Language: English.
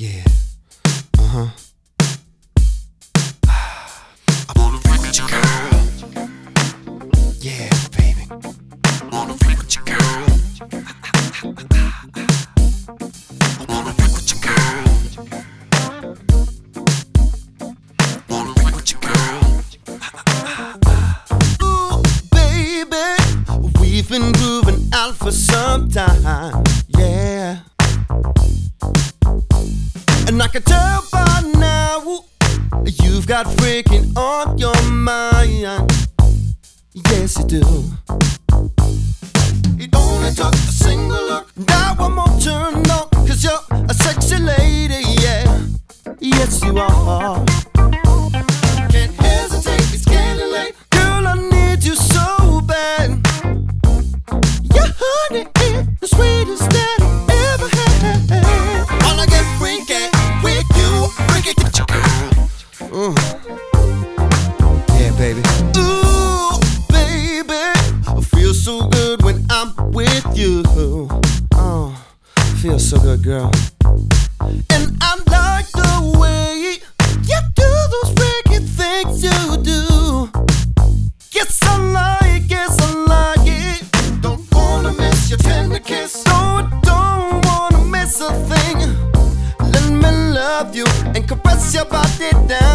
Yeah. Uh-huh. I wanna freak with you, girl. Yeah, baby. I wanna freak with you, girl. I wanna freak with you, girl. Wanna freak with you, girl. Ooh, baby, we've been grooving out for some time. Yeah. And I can tell by now you've got freaking on your mind. Yes, you do. It only took a single look. Now I'm all turned on, 'cause you're a sexy lady, yeah. Yes, you are. Can't hesitate, it's getting late. Girl, I need you so bad. Your honey is the sweetest that I ever had. Wanna get freaky with you, freaky with you, girl. Yeah, baby. Ooh, baby, I feel so good when I'm with you. Oh, feels so good, girl. And I like the way you do those freaky things you do. Yes, I like it. Don't wanna miss your tender kiss. Don't wanna miss a thing. Let me love you and caress your body down.